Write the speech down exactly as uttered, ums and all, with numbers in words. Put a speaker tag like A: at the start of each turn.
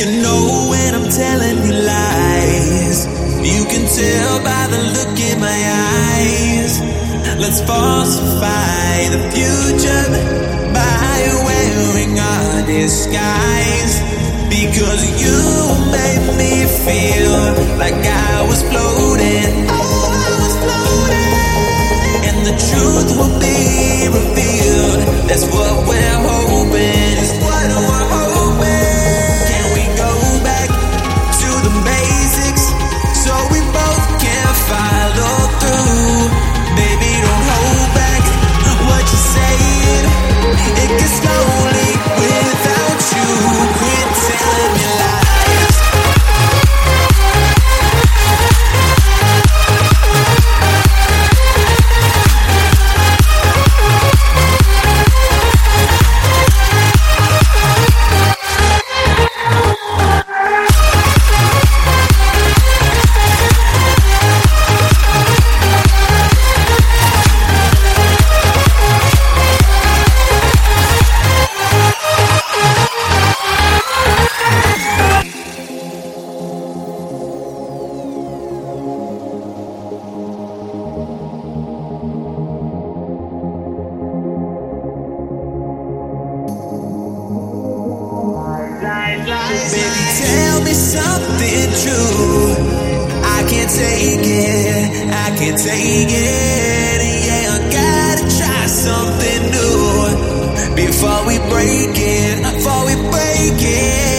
A: You know when I'm telling you lies. You can tell by the look in my eyes. Let's falsify the future by wearing our disguise. Because you made me feel like I was floating. Oh, I was floating. And the truth will be revealed. That's what we're hoping. That's what we're hoping. Can we go back to the basics so we both can follow through? Baby, don't hold back what you're saying. It gets lonely without you. Quit telling me lies. Baby, tell me something true. I can't take it, I can't take it. Yeah, I gotta try something new before we break it, before we break it.